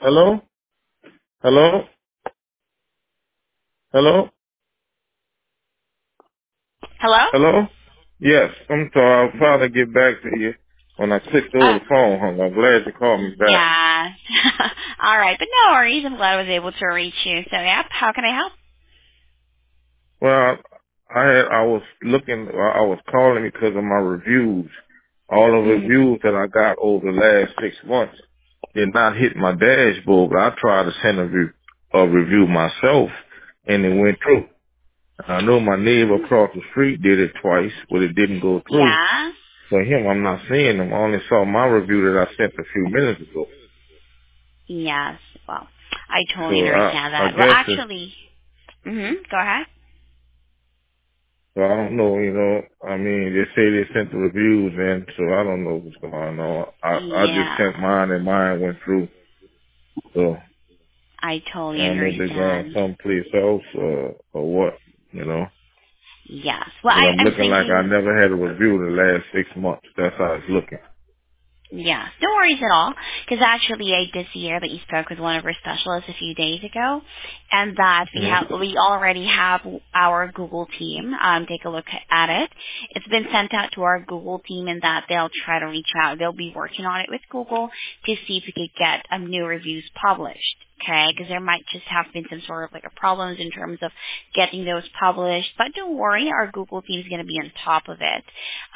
Hello? Hello? Hello? Hello? Hello? Yes, I'm sorry. I'll trying to get back to you. When I clicked over Uh, the phone hung. I'm glad you called me back. yeah. All right, but no worries. I'm glad I was able to reach you. So, yep, how can I help? Well, I was looking, I was calling because of my reviews. All the Mm. reviews that I got over the last 6 months did not hit my dashboard, but I tried to send a review myself, and it went through. I know my neighbor across the street did it twice, but it didn't go through. Yeah. For him, I'm not seeing him. I only saw my review that I sent a few minutes ago. Yes. Well, I totally So understand I that. Well, guess it's, actually, go ahead. so I don't know, I mean, they say they sent the reviews in, so I don't know what's going on. I just Yeah, sent mine and mine went through. So I I totally don't know if they're going understand. someplace else or what, Yes. Well, But I'm I'm looking like I thinking. never had a review the last 6 months. That's how it's looking. Yeah, no worries at all. Because actually, I did see here that you spoke with one of our specialists a few days ago, and that Mm-hmm. we already have our Google team take a look at it. It's been sent out to our Google team, and that they'll try to reach out. They'll be working on it with Google to see if we could get new reviews published. Okay, because there might just have been some sort of like a problems in terms of getting those published. But don't worry, our Google team is going to be on top of it.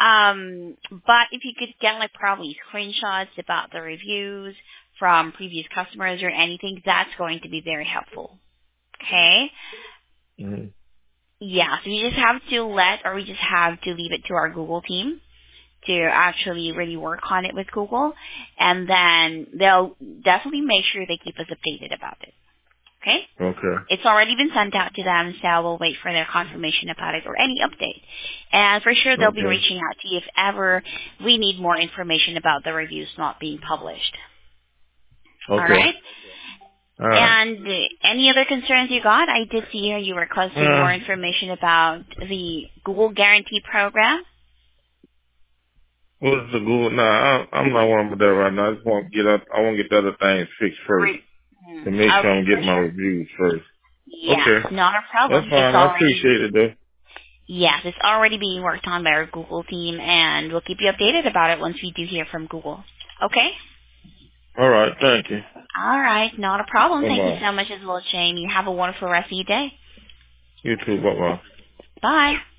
But if you could get like probably screenshots about the reviews from previous customers or anything, that's going to be very helpful. Okay? Mm-hmm. Yeah, so you just have to we just have to leave it to our Google team to actually really work on it with Google, and then they'll definitely make sure they keep us updated about it. Okay? Okay. It's already been sent out to them, so we'll wait for their confirmation about it or any update. And for sure, they'll be Okay. reaching out to you if ever we need more information about the reviews not being published. All Okay. right? All right. And any other concerns you got? I did see here you requested more information about the Google Guarantee Program. What's the Google? Nah, I'm not worrying about that right now. I just want to get up. I want to get the other things fixed first to make sure Okay, I'm for getting my sure. reviews first. Yes, Okay. not a That's problem. fine. I appreciate it though. Yes, it's already being worked on by our Google team, and we'll keep you updated about it once we do hear from Google. Okay? All right. Thank you. All right, not a problem. Bye Thank you bye. so much as well, Shane. You have a wonderful rest of your day. You too. Bye bye. Bye.